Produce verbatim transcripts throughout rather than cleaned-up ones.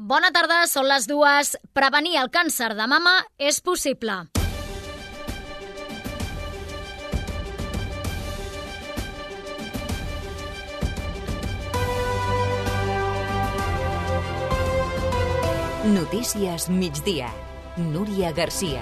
Bona tarda, són les dues. Prevenir el càncer de mama és possible. Notícies migdia. Núria Garcia.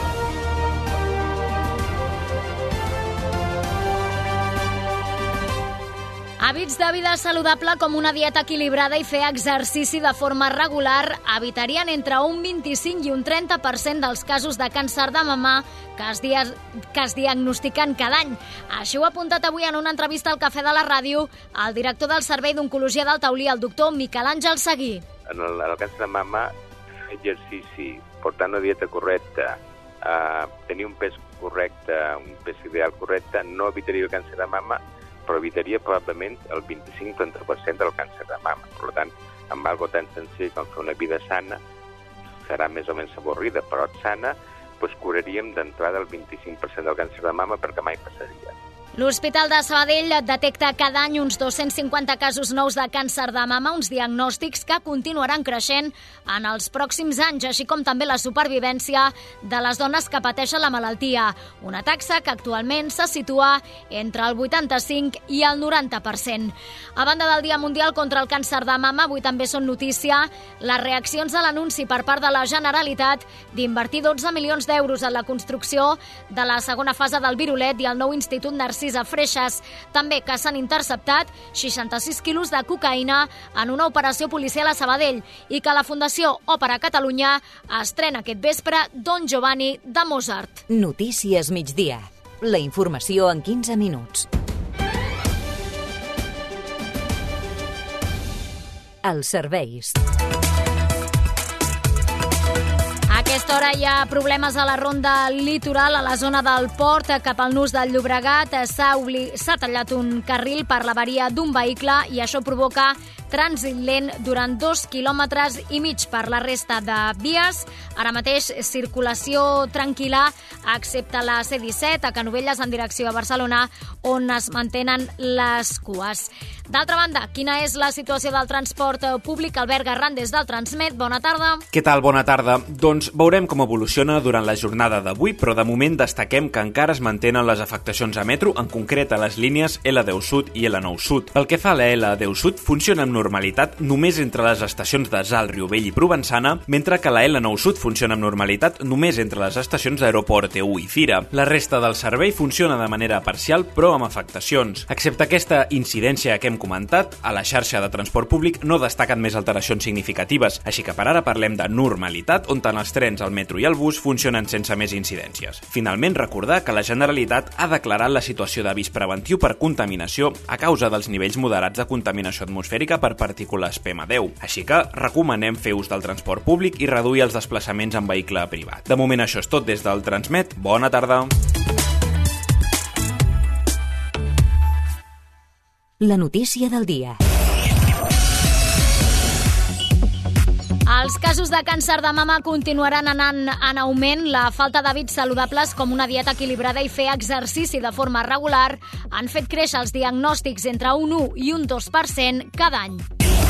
Hàbits de vida saludable com una dieta equilibrada i fer exercici de forma regular evitarien entre un vint-i-cinc i un trenta per cent dels casos de càncer de mama que es, dia... que es diagnostiquen cada any. Així ho ha apuntat avui en una entrevista al Cafè de la Ràdio el director del Servei d'Oncologia del Taulí, el doctor Miquel Àngel Seguí. En el, en el càncer de mama, fer exercici, portar una dieta correcta, eh, tenir un pes correcte, un pes ideal correcte, no evitaria el càncer de mama, però evitaria probablement el vint-i-cinc a trenta per cent del càncer de mama. Per tant, amb algo tan senzill com fer una vida sana, serà més o menys avorrida, però sana, doncs curaríem d'entrada el vint-i-cinc per cent del càncer de mama perquè mai passaria. L'Hospital de Sabadell detecta cada any uns dos-cents cinquanta casos nous de càncer de mama, uns diagnòstics que continuaran creixent en els pròxims anys, així com també la supervivència de les dones que pateixen la malaltia, una taxa que actualment se situa entre el vuitanta-cinc i el noranta per cent. A banda del Dia Mundial contra el Càncer de Mama, avui també són notícia les reaccions a l'anunci per part de la Generalitat d'invertir dotze milions d'euros en la construcció de la segona fase del Virolet i el nou Institut Narcís a Freixes. També que s'han interceptat seixanta-sis quilos de cocaïna en una operació policial a Sabadell i que la Fundació Òpera Catalunya estrena aquest vespre Don Giovanni de Mozart. Notícies migdia. La informació en quinze minuts. Els serveis. A aquesta hora hi ha problemes a la ronda litoral, a la zona del port, cap al nus del Llobregat. S'ha obli... s'ha tallat un carril per l'avaria d'un vehicle i això provoca trànsit lent durant dos quilòmetres i mig per la resta de vies. Ara mateix circulació tranquil·la, excepte la C disset a Canovelles en direcció a Barcelona, on es mantenen les cues. D'altra banda, quina és la situació del transport públic? Albert Garran, des del Transmet, bona tarda. Què tal? Bona tarda. Doncs veurem com evoluciona durant la jornada d'avui, però de moment destaquem que encara es mantenen les afectacions a metro, en concret a les línies L deu Sud i L nou Sud. Pel que fa a la L deu Sud, funciona amb normalitat només entre les estacions de Salt, Riubell i Provençana, mentre que la L nou Sud funciona amb normalitat només entre les estacions d'Aeroport E u i Fira. La resta del servei funciona de manera parcial, però amb afectacions. Excepte aquesta incidència que hem comentat, a la xarxa de transport públic no destaquen més alteracions significatives, així que per ara parlem de normalitat, on tant els trens, el metro i el bus funcionen sense més incidències. Finalment, recordar que la Generalitat ha declarat la situació d'avís preventiu per contaminació a causa dels nivells moderats de contaminació atmosfèrica per partícules P M deu. Així que recomanem fer ús del transport públic i reduir els desplaçaments en vehicle privat. De moment això és tot des del Transmet. Bona tarda. La notícia del dia. Els casos de càncer de mama continuaran anant en augment. La falta d'hàbits saludables com una dieta equilibrada i fer exercici de forma regular han fet créixer els diagnòstics entre un u i un dos per cent cada any.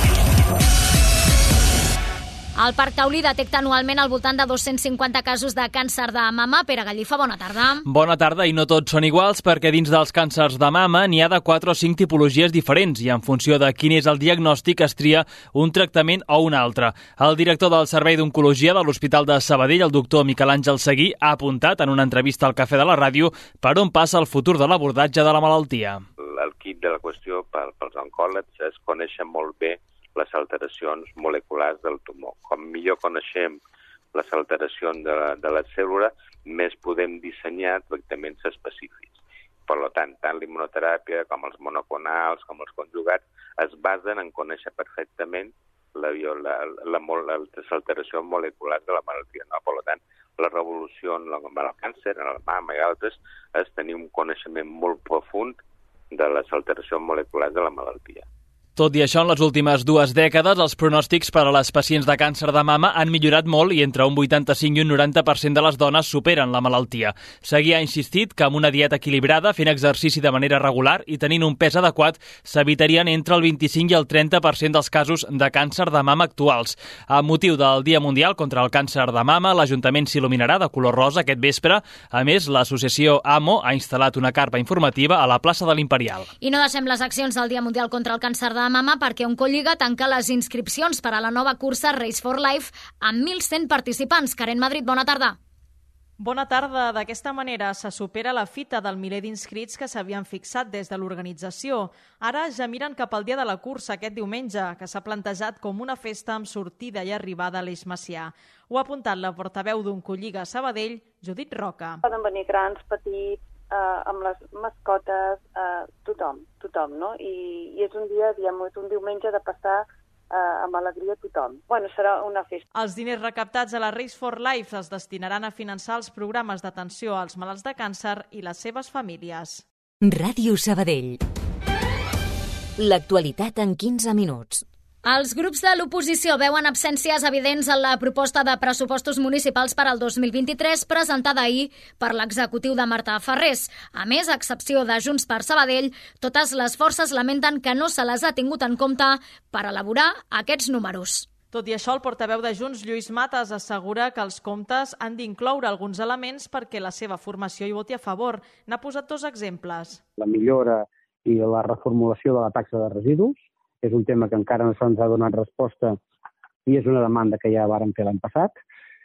El Parc Taulí detecta anualment al voltant de dos-cents cinquanta casos de càncer de mama. Pere Gallifa, bona tarda. Bona tarda, i no tots són iguals, perquè dins dels càncers de mama n'hi ha de quatre o cinc tipologies diferents i en funció de quin és el diagnòstic es tria un tractament o un altre. El director del Servei d'Oncologia de l'Hospital de Sabadell, el doctor Miquel Àngel Seguí, ha apuntat en una entrevista al Cafè de la Ràdio per on passa el futur de l'abordatge de la malaltia. El quid de la qüestió pels oncòlegs és conèixer molt bé les alteracions moleculars del tumor. Com millor coneixem les alteracions de la, de la cèl·lula, més podem dissenyar tractaments específics. Per tant, tant l'immunoteràpia com els monoclonals, com els conjugats, es basen en conèixer perfectament la, la, la, la, les alteracions moleculars de la malaltia. No? Per tant, la revolució en el càncer, en el mama i altres, és tenir un coneixement molt profund de les alteracions moleculars de la malaltia. Tot i això, en les últimes dues dècades, els pronòstics per a les pacients de càncer de mama han millorat molt i entre un vuitanta-cinc i un noranta per cent de les dones superen la malaltia. Seguí ha insistit que amb una dieta equilibrada, fent exercici de manera regular i tenint un pes adequat, s'evitarien entre el vint-i-cinc i el trenta per cent dels casos de càncer de mama actuals. Amb motiu del Dia Mundial contra el Càncer de Mama, l'Ajuntament s'il·luminarà de color rosa aquest vespre. A més, l'associació A M O ha instal·lat una carpa informativa a la plaça de l'Imperial. I no deixem les accions del Dia Mundial contra el Càncer de Mama perquè Oncolliga tanca les inscripcions per a la nova cursa Race for Life amb mil cent participants. Karen Madrid, bona tarda. Bona tarda. D'aquesta manera se supera la fita del miler d'inscrits que s'havien fixat des de l'organització. Ara ja miren cap al dia de la cursa aquest diumenge, que s'ha plantejat com una festa amb sortida i arribada a l'Eix Macià. Ho ha apuntat la portaveu d'Oncolliga Sabadell, Judit Roca. Poden venir grans, petits, eh, amb les mascotes, eh, tothom, tothom, no? I, i és un dia, diguem, és un diumenge de passar eh, amb alegria a tothom. Bueno, serà una festa. Els diners recaptats a la Race for Life es destinaran a finançar els programes d'atenció als malalts de càncer i les seves famílies. Ràdio Sabadell. L'actualitat en quinze minuts. Els grups de l'oposició veuen absències evidents en la proposta de pressupostos municipals per al dos mil vint-i-tres presentada ahir per l'executiu de Marta Ferrés. A més, a excepció de Junts per Sabadell, totes les forces lamenten que no se les ha tingut en compte per elaborar aquests números. Tot i això, el portaveu de Junts, Lluís Matas, assegura que els comptes han d'incloure alguns elements perquè la seva formació hi voti a favor. N'ha posat dos exemples. La millora i la reformulació de la taxa de residus és un tema que encara no se'ns ha donat resposta i és una demanda que ja vàrem fer l'any passat.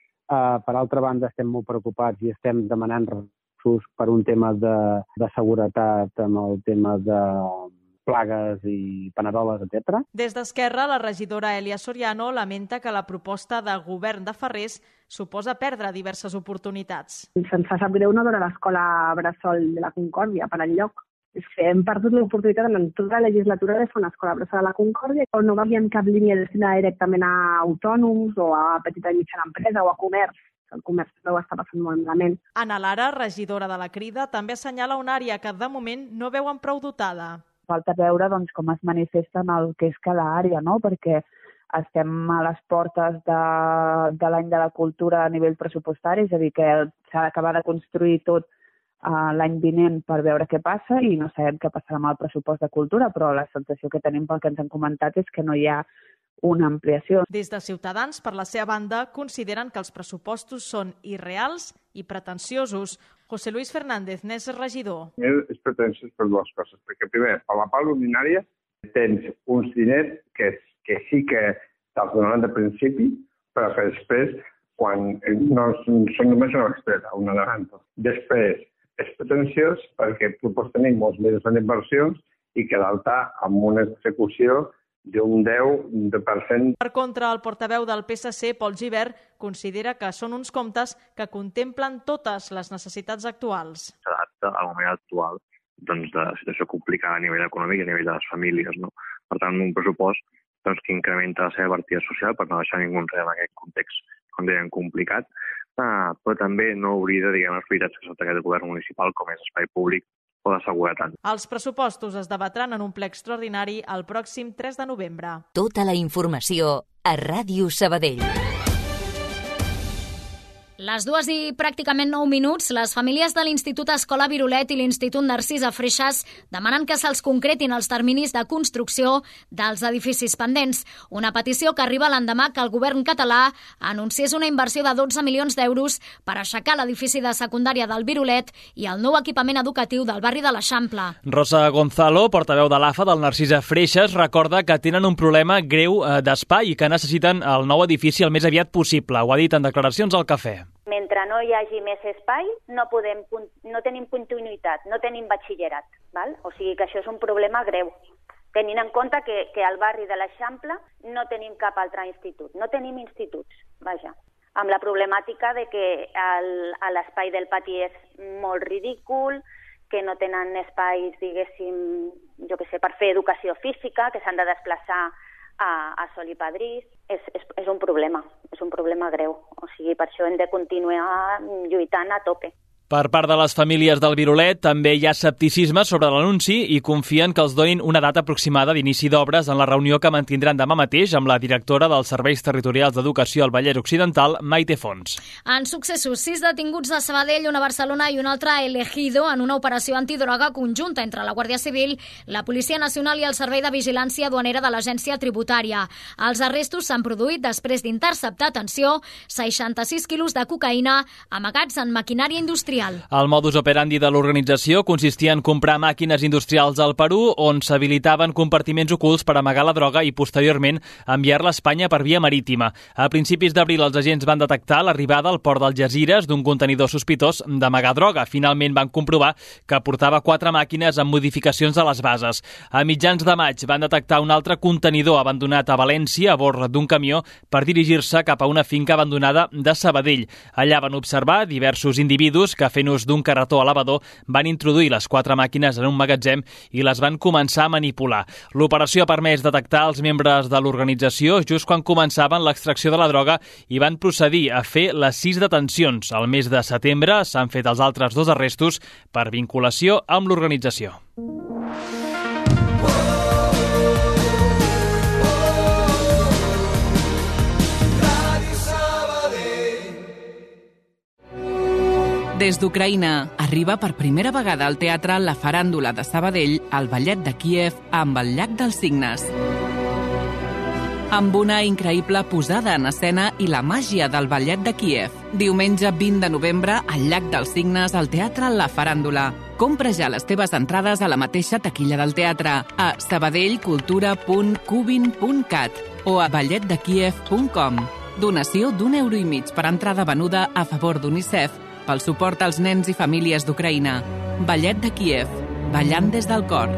Uh, per altra banda, estem molt preocupats i estem demanant recursos per un tema de, de seguretat, amb el tema de plagues i paneroles, etcètera. Des d'Esquerra, la regidora Elia Soriano lamenta que la proposta de govern de Ferrés suposa perdre diverses oportunitats. Se'ns fa sap greu no veure l'escola Bressol de la Concòrdia per enlloc. És que hem perdut l'oportunitat en tota la legislatura de fer una escola Bressol de la Concòrdia on no veiem cap línia destinada directament a autònoms o a petita i mitjana empresa o a comerç. El comerç no ho està passant molt malament. Anna Lara, regidora de la Crida, també assenyala una àrea que de moment no veuen prou dotada. Falta veure doncs, com es manifesta en el que és cada àrea, no? Perquè estem a les portes de, de l'any de la cultura a nivell pressupostari, és a dir, que s'ha d'acabar de construir tot Uh, l'any vinent per veure què passa i no sabem què passarà amb el pressupost de cultura, però la sensació que tenim pel que ens han comentat és que no hi ha una ampliació. Des de Ciutadans, per la seva banda, consideren que els pressupostos són irreals i pretensiosos. José Luis Fernández n'és regidor. És pretensiós per dues coses, perquè primer, per la part ordinària tens uns diners que, que sí que te'ls donaran de principi, però que després, quan no són només una bestreta, un adelanto. Després, és pretensiós perquè propost tenim molts mesos en inversions i que l'alta amb una execució d'un deu per cent. Per contra, el portaveu del P S C, Pol Gibert, considera que són uns comptes que contemplen totes les necessitats actuals. S'adapta al moment actual doncs, de la situació complicada a nivell econòmic i a nivell de les famílies. No? Per tant, un pressupost doncs, que incrementa la seva partida social per no deixar ningú enrere en aquest context, com deien, complicat, ah, però també no oblida diguem, les prioritats que sota aquest govern municipal, com és espai públic o de seguretat. Els pressupostos es debatran en un ple extraordinari el pròxim tres de novembre. Tota la informació a Ràdio Sabadell. Les dues i pràcticament nou minuts, les famílies de l'Institut Escola Virolet i l'Institut Narcisa Freixas demanen que se'ls concretin els terminis de construcció dels edificis pendents. Una petició que arriba l'endemà que el govern català anunciés una inversió de dotze milions d'euros per aixecar l'edifici de secundària del Virolet i el nou equipament educatiu del barri de l'Eixample. Rosa Gonzalo, portaveu de l'A F A del Narcisa Freixas, recorda que tenen un problema greu d'espai i que necessiten el nou edifici el més aviat possible. Ho ha dit en declaracions al Cafè. Mentre no hi hagi més espai, no, podem, no tenim continuïtat, no tenim batxillerat. Val? O sigui que això és un problema greu, tenint en compte que, que al barri de l'Eixample no tenim cap altre institut, no tenim instituts, vaja, amb la problemàtica de que l'espai del pati és molt ridícul, que no tenen espais, diguéssim, jo què sé, per fer educació física, que s'han de desplaçar a, a Sol i Padrís. És, és, és un problema, és un problema greu. O sigui, per això hem de continuar lluitant a tope. Per part de les famílies del Virolet també hi ha escepticisme sobre l'anunci i confien que els donin una data aproximada d'inici d'obres en la reunió que mantindran demà mateix amb la directora dels Serveis Territorials d'Educació al Vallès Occidental, Maite Fons. En successos, sis detinguts de Sabadell, una a Barcelona i un altre a Elegido en una operació antidroga conjunta entre la Guàrdia Civil, la Policia Nacional i el Servei de Vigilància Duanera de l'Agència Tributària. Els arrestos s'han produït després d'interceptar, atenció, seixanta-sis quilos de cocaïna amagats en maquinària industrial. El modus operandi de l'organització consistia en comprar màquines industrials al Perú on s'habilitaven compartiments ocults per amagar la droga i posteriorment enviar-la a Espanya per via marítima. A principis d'abril els agents van detectar l'arribada al port d'Algesires d'un contenidor sospitós d'amagar droga. Finalment van comprovar que portava quatre màquines amb modificacions de les bases. A mitjans de maig van detectar un altre contenidor abandonat a València a bord d'un camió per dirigir-se cap a una finca abandonada de Sabadell. Allà van observar diversos individus que fent ús d'un carretó elevador van introduir les quatre màquines en un magatzem i les van començar a manipular. L'operació ha permès detectar els membres de l'organització just quan començaven l'extracció de la droga i van procedir a fer les sis detencions. Al mes de setembre s'han fet els altres dos arrestos per vinculació amb l'organització. Des d'Ucraïna arriba per primera vegada al teatre la faràndula de Sabadell, el ballet de Kíev amb el llac dels Cignes. Amb una increïble posada en escena i la màgia del ballet de Kíev. Diumenge vint de novembre, al llac dels Cignes, al teatre La Faràndula. Compra ja les teves entrades a la mateixa taquilla del teatre, a sabadellcultura punt cubin punt cat o a ballet de kíev punt com. Donació d'un euro i mig per entrada venuda a favor d'UNICEF pel suport als nens i famílies d'Ucraïna. Ballet de Kíev, ballant des del cor.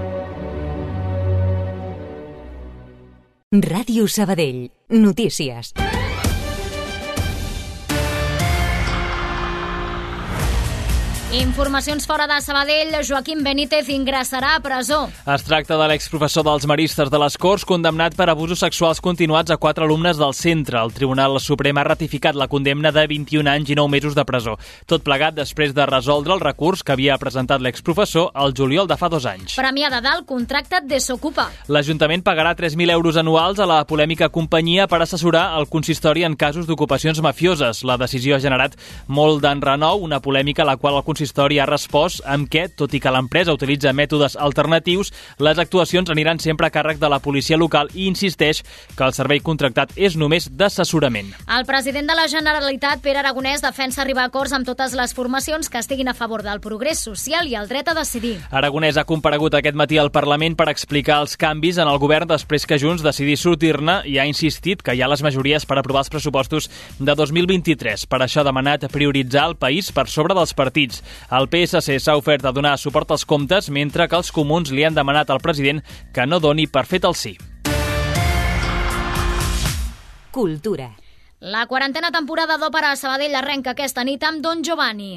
Ràdio Sabadell. Notícies. Informacions fora de Sabadell, Joaquim Benítez ingressarà a presó. Es tracta de l'exprofessor dels Maristes de les Corts, condemnat per abusos sexuals continuats a quatre alumnes del centre. El Tribunal Suprem ha ratificat la condemna de vint-i-un anys i nou mesos de presó. Tot plegat després de resoldre el recurs que havia presentat l'exprofessor el juliol de fa dos anys. Premià de dalt, contracte Desocupa. L'Ajuntament pagarà tres mil euros anuals a la polèmica companyia per assessorar el consistori en casos d'ocupacions mafioses. La decisió ha generat molt d'enrenou, una polèmica a la qual el consistori ha respost amb què, tot i que l'empresa utilitza mètodes alternatius, les actuacions aniran sempre a càrrec de la policia local i insisteix que el servei contractat és només d'assessorament. El president de la Generalitat, Pere Aragonès, defensa arribar a acords amb totes les formacions que estiguin a favor del progrés social i el dret a decidir. Aragonès ha comparegut aquest matí al Parlament per explicar els canvis en el govern després que Junts decidís sortir-ne i ha insistit que hi ha les majories per aprovar els pressupostos de dos mil vint-i-tres. Per això ha demanat prioritzar el país per sobre dels partits. El P S C s'ha ofert a donar suport als comptes, mentre que els comuns li han demanat al president que no doni per fet el sí. Cultura. La quarantena temporada d'òpera a Sabadell arrenca aquesta nit amb Don Giovanni.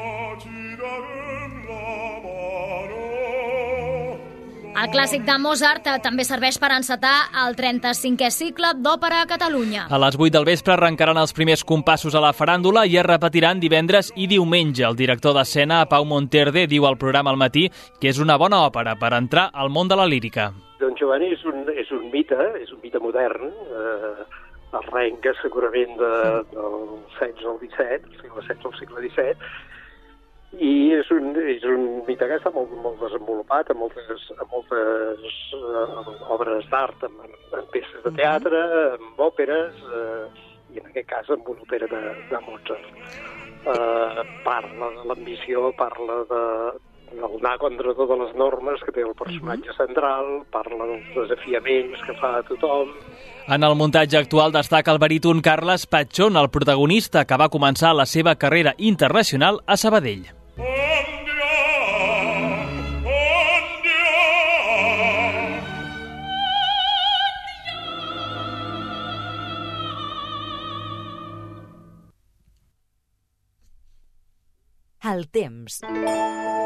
El clàssic de Mozart també serveix per encetar el trenta-cinquè cicle d'òpera a Catalunya. A les vuit del vespre arrencaran els primers compassos a la faràndula i es repetiran divendres i diumenge. El director d'escena, Pau Monterde, diu al programa al matí que és una bona òpera per entrar al món de la lírica. Don Giovanni és un, és un mite, és un mite modern, eh, arrenca segurament de, del setze al disset, segle setze al segle disset, i és un, és un mite que està molt, molt desenvolupat en moltes, en moltes uh, obres d'art, en, en peces de teatre, en òperes, uh, i en aquest cas en una òpera de, de Mozart. Uh, parla de l'ambició, parla de, del anar contra totes les normes que té el personatge central, parla dels desafiaments que fa a tothom. En el muntatge actual destaca el baríton Carles Pachón, el protagonista que va començar la seva carrera internacional a Sabadell. El temps.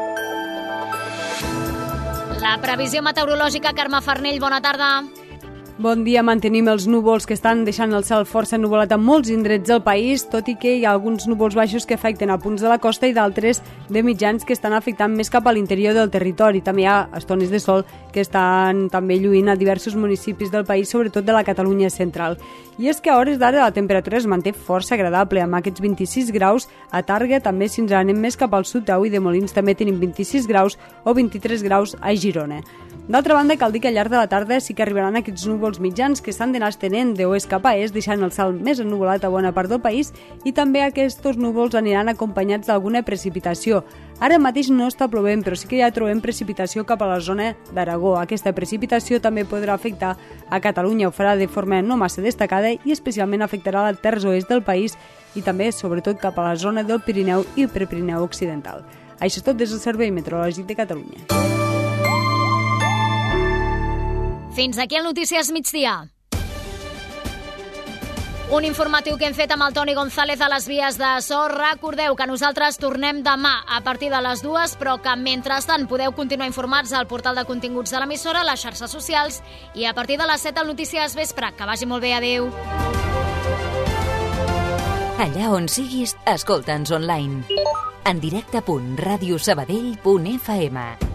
La previsió meteorològica, Carme Farnell, bona tarda. Bon dia, mantenim els núvols que estan deixant el cel força ennuvolat a molts indrets del país, tot i que hi ha alguns núvols baixos que afecten a punts de la costa i d'altres de mitjans que estan afectant més cap a l'interior del territori. També hi ha estones de sol que estan també lluint a diversos municipis del país, sobretot de la Catalunya central. I és que a hores d'ara la temperatura es manté força agradable, amb aquests vint-i-sis graus a Tàrrega, també si ens anem més cap al sud, a Ui de Molins també tenim vint-i-sis graus o vint-i-tres graus a Girona. D'altra banda, cal dir que al llarg de la tarda sí que arribaran aquests núvols mitjans que s'han d'anar estenent d'oest cap a est, deixant el cel més ennuvolat a bona part del país, i també aquests núvols aniran acompanyats d'alguna precipitació. Ara mateix no està plovent, però sí que ja trobem precipitació cap a la zona d'Aragó. Aquesta precipitació també podrà afectar a Catalunya, ho farà de forma no massa destacada i especialment afectarà el terç oest del país i també, sobretot, cap a la zona del Pirineu i Prepirineu occidental. Això és tot des del Servei Meteorològic de Catalunya. Fins aquí el Notícies Migdia. Un informatiu que hem fet amb el Toni González a les vies de so. Recordeu que nosaltres tornem demà a partir de les dues, però que mentrestant podeu continuar informats al portal de continguts de l'emissora, a les xarxes socials i a partir de les set al Notícies Vespre. Que vagi molt bé, adeu. Allà on siguis, escolta'ns online. En directe punt radiosabadell punt f m.